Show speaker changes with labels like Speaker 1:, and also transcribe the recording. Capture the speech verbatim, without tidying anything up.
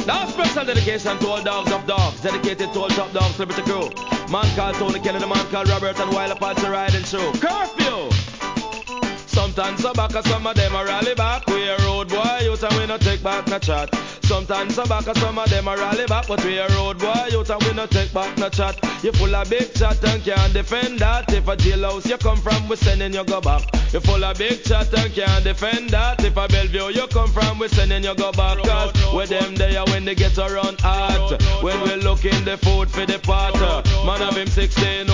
Speaker 1: Now special dedication to all dogs of dogs, dedicated to all top dogs, Liberty Crew. Man called Tony Kelly, the man called Robert, and Wilder Apache riding show. Curfew! Sometimes so back, some of them a rally back. We a road boy, youth and we no take back no chat. Sometimes so back, some of them a rally back, but we a road boy, youth and we no take back no chat. You full of big chat and can't defend that. If a jailhouse you come from, we sending you go back. You full of big chat and can't defend that. If a Bellevue you come from, we sending you go back. Cause with them there when they get around hot. When we look in the food for the pot, man of him sixteen